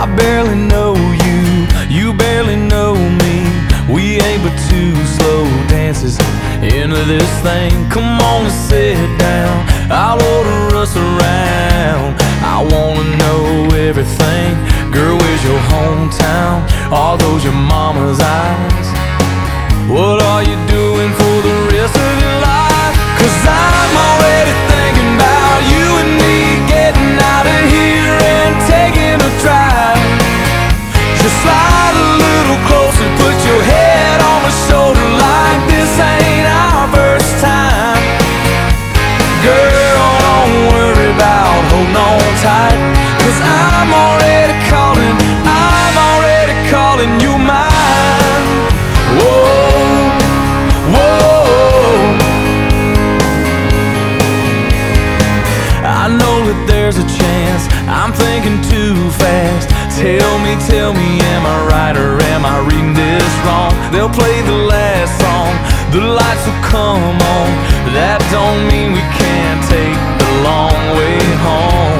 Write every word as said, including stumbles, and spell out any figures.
I barely know you, you barely know me. We ain't but two slow dances into this thing. Come on and sit down, I'll order us around. I wanna know everything. Girl, where's your hometown? Are those your mama's eyes? What are you doing for the rest of your life? Cause I'm already thinking about you and me getting out of here and taking a drive. Just slide a little closer, put your head on my shoulder like this ain't our first time. Girl, don't worry about holding on tight, cause I'm already calling, I'm already calling you mine. Whoa, whoa. I know that there's a chance I'm thinking too fast. Tell me, tell me, am I right or am I reading this wrong? They'll play the last song, the lights will come on. That don't mean we can't take the long way home.